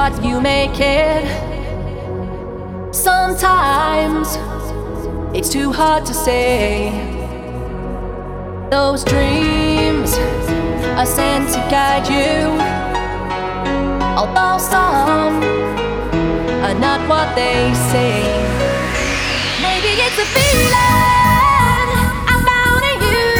what you make it. Sometimes it's too hard to say. Those dreams are sent to guide you, although some are not what they say. Maybe it's a feeling I found in you.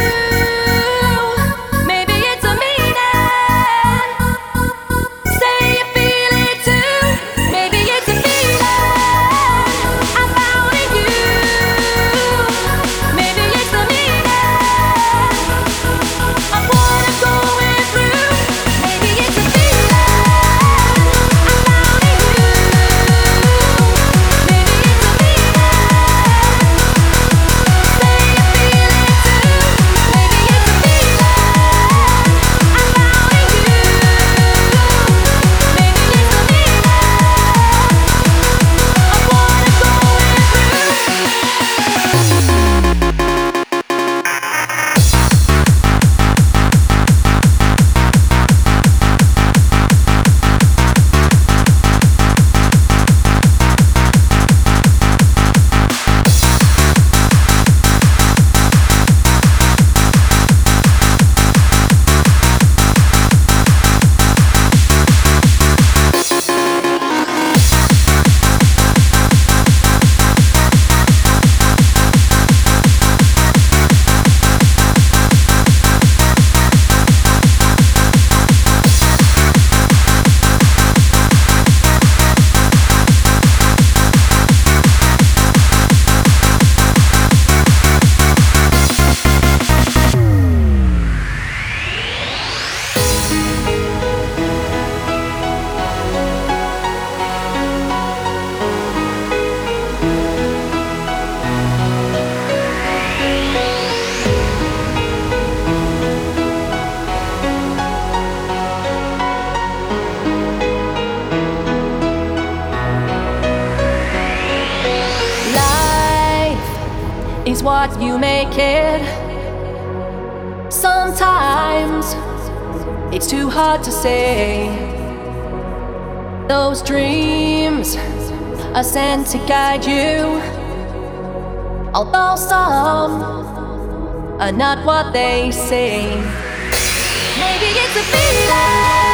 Maybe it's a meaning. Say you feel it too. Maybe it's a feeling I found in you. Maybe it's a meaning of what I'm going through. Maybe it's a feeling I found in you. Maybe it's a meaning. Say you feel it too. Maybe it's a feeling I found in you. Maybe it's a meaning of what I'm going is what you make it. Sometimes it's too hard to say. Those dreams are sent to guide you, although some are not what they say. Maybe it's a feeling